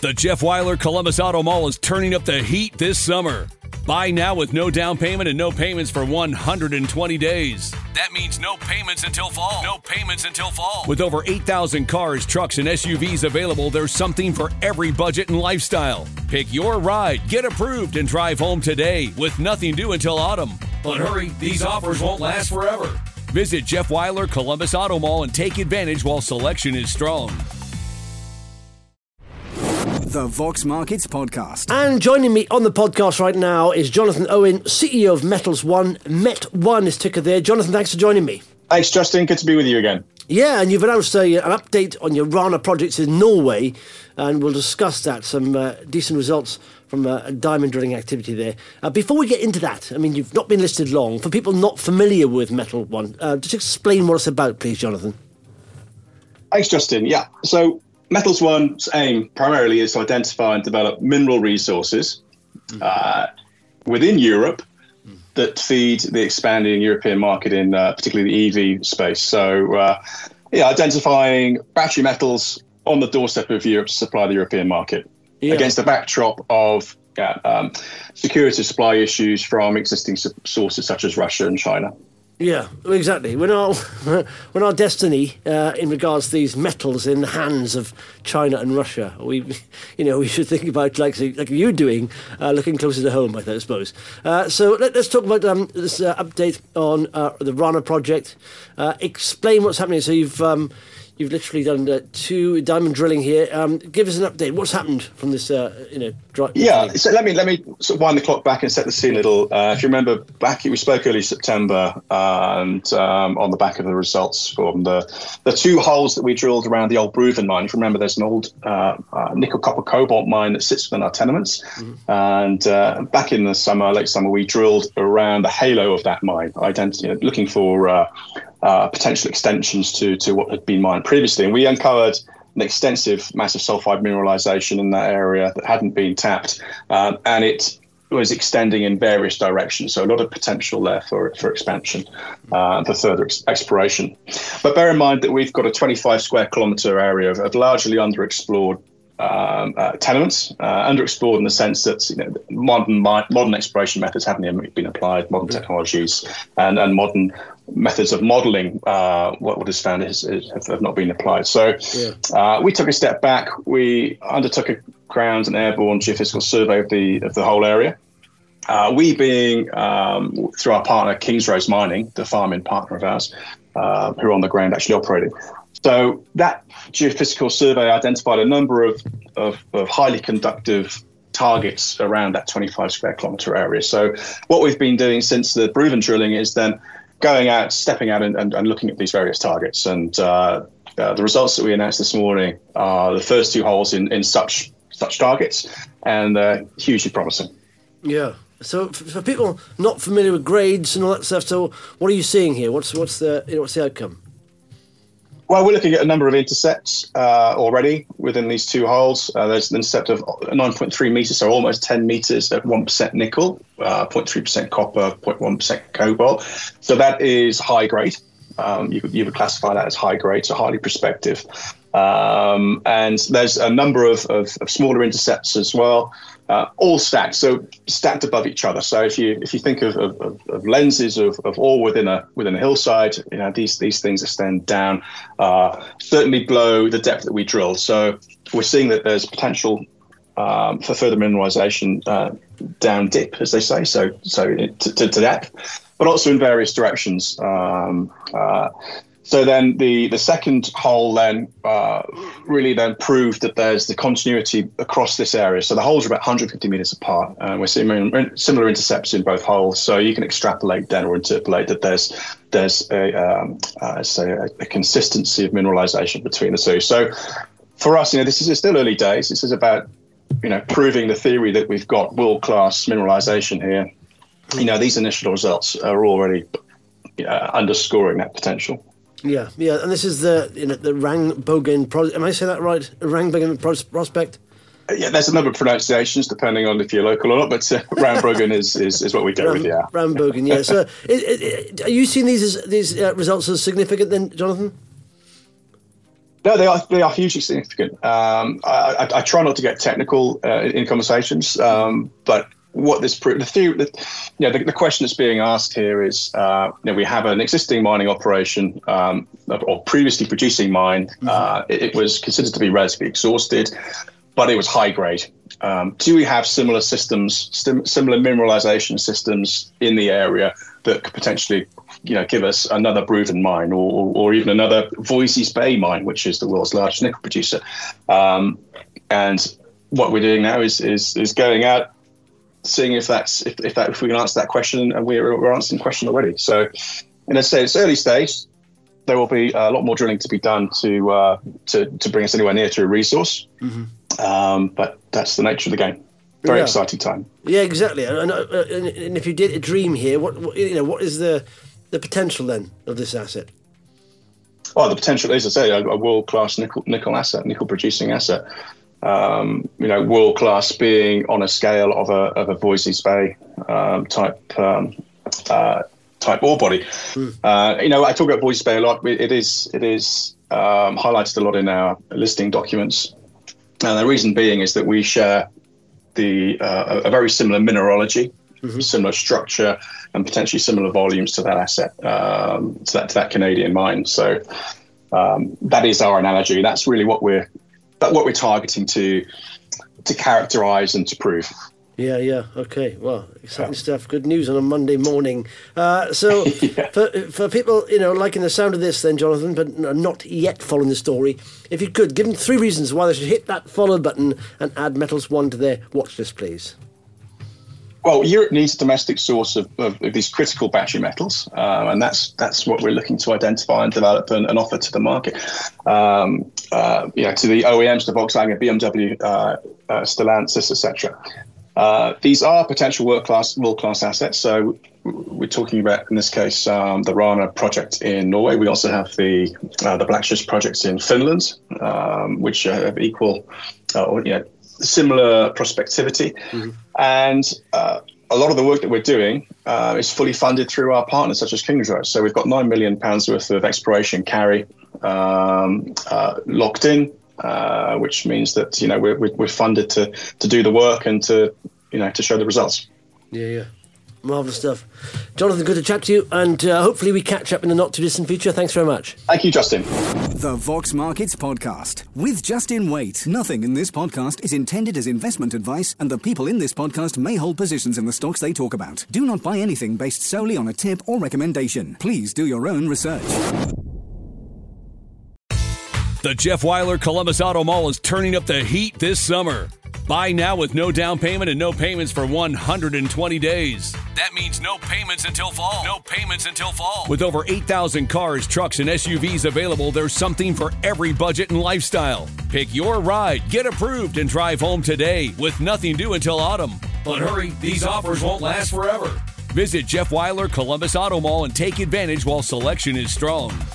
The Jeff Weiler Columbus Auto Mall is turning up the heat this summer. Buy now with no down payment and no payments for 120 days. That means no payments until fall. No payments until fall. With over 8,000 cars, trucks, and SUVs available, there's something for every budget and lifestyle. Pick your ride, get approved, and drive home today with nothing due until autumn. But hurry, these offers won't last forever. Visit Jeff Weiler Columbus Auto Mall and take advantage while selection is strong. The Vox Markets Podcast. And joining me on the podcast right now is Jonathan Owen, CEO of Metals One. Met1 is ticker there. Jonathan, thanks for joining me. Thanks, Justin. Good to be with you again. Yeah, and you've announced an update on your Rana projects in Norway, and we'll discuss that. Some decent results from diamond drilling activity there. Before we get into that, I mean, you've not been listed long. For people not familiar with Metal One, just explain what it's about, please, Jonathan. Thanks, Justin. Yeah, so Metals One's aim primarily is to identify and develop mineral resources within Europe that feed the expanding European market in particularly the EV space. So, identifying battery metals on the doorstep of Europe to supply the European market against the backdrop of security supply issues from existing sources such as Russia and China. Yeah, exactly. When our destiny in regards to these metals in the hands of China and Russia, we should think about like you're doing, looking closer to home, I suppose. So let's talk about this update on the Rana project. Explain what's happening. So you've literally done 2 diamond drilling here. Give us an update. What's happened from this, Yeah, so let me sort of wind the clock back and set the scene a little. If you remember, we spoke early September, and on the back of the results from the 2 holes that we drilled around the old Bruven mine. If you remember, there's an old nickel, copper, cobalt mine that sits within our tenements. Mm-hmm. And back in the late summer, we drilled around the halo of that mine, looking for potential extensions to what had been mined previously. And we uncovered an extensive, massive sulfide mineralization in that area that hadn't been tapped. And it was extending in various directions. So a lot of potential there for expansion, for further exploration. But bear in mind that we've got a 25 square kilometre area of largely underexplored tenements, underexplored in the sense that modern exploration methods haven't been applied, modern technologies and modern methods of modelling what is found have not been applied. So we took a step back. We undertook a ground and airborne geophysical survey of the whole area. We being through our partner Kingsrose Mining, the farming partner of ours, who are on the ground actually operating. So that geophysical survey identified a number of highly conductive targets around that 25 square kilometre area. So what we've been doing since the Bruven drilling is then going out, stepping out and looking at these various targets. And the results that we announced this morning are the first 2 holes in such targets, and hugely promising. Yeah. So for people not familiar with grades and all that stuff, so what are you seeing here? What's the outcome? Well, we're looking at a number of intercepts already within these 2 holes. There's an intercept of 9.3 metres, so almost 10 metres at 1% nickel, 0.3% copper, 0.1% cobalt. So that is high grade. You would classify that as high grade, so highly prospective. And there's a number of smaller intercepts as well, all stacked above each other. So if you think of lenses of ore within a hillside, these things extend down, certainly below the depth that we drilled. So we're seeing that there's potential for further mineralization down dip, as they say, so to depth, but also in various directions. So then the second hole then really then proved that there's the continuity across this area. So the holes are about 150 meters apart, and we're seeing similar intercepts in both holes. So you can extrapolate then or interpolate that there's a consistency of mineralization between the 2. So for us, this is still early days. This is about proving the theory that we've got world-class mineralization here. These initial results are already underscoring that potential. Yeah, and this is the Rangbogen project. Am I saying that right? Rangbogen prospect. Yeah, there's a number of pronunciations depending on if you're local or not, but Rangbogen is what we go with. Yeah, Rangbogen. Yeah. So, are you seeing these results as significant then, Jonathan? No, they are hugely significant. I try not to get technical in conversations, but what this the question that's being asked here is, we have an existing mining operation or previously producing mine. It was considered to be relatively exhausted, but it was high grade. Do we have similar systems, similar mineralization systems in the area that could potentially, give us another Brooden mine or even another Voisey's Bay mine, which is the world's largest nickel producer? And what we're doing now is going out, seeing if we can answer that question, and we're answering the question already. So, let's say it's early stage. There will be a lot more drilling to be done to bring us anywhere near to a resource. But that's the nature of the game. Very exciting time. Yeah, exactly. And if you did a dream here, what is the potential then of this asset? Oh, the potential is, as I say, a world-class nickel asset, nickel producing asset. World class being on a scale of a Voisey's Bay type ore body. I talk about Voisey's Bay a lot. It is highlighted a lot in our listing documents, and the reason being is that we share a very similar mineralogy, similar structure, and potentially similar volumes to that asset, to that Canadian mine. So that is our analogy. That's really what we're targeting to characterize and to prove. Yeah. Okay. Well, exciting stuff. Good news on a Monday morning. So for people, liking the sound of this then, Jonathan, but not yet following the story, if you could, give them 3 reasons why they should hit that follow button and add Metals One to their watch list, please. Well, Europe needs a domestic source of these critical battery metals, and that's what we're looking to identify and develop and offer to the market. To the OEMs, to Volkswagen, BMW, Stellantis, etc. These are potential world-class assets. So we're talking about, in this case, the Rana project in Norway. We also have the Blackships projects in Finland, which have equal, similar prospectivity. And a lot of the work that we're doing is fully funded through our partners, such as Kingsrose. So we've got £9 million worth of exploration carry locked in, which means that we're funded to do the work and to show the results. Yeah. Marvellous stuff. Jonathan, good to chat to you, and hopefully we catch up in the not-too-distant future. Thanks very much. Thank you, Justin. The Vox Markets Podcast with Justin Waite. Nothing in this podcast is intended as investment advice, and the people in this podcast may hold positions in the stocks they talk about. Do not buy anything based solely on a tip or recommendation. Please do your own research. The Jeff Weiler Columbus Auto Mall is turning up the heat this summer. Buy now with no down payment and no payments for 120 days. That means no payments until fall. No payments until fall. With over 8,000 cars, trucks, and SUVs available, there's something for every budget and lifestyle. Pick your ride, get approved, and drive home today with nothing due until autumn. But hurry, these offers won't last forever. Visit Jeff Weiler Columbus Auto Mall and take advantage while selection is strong.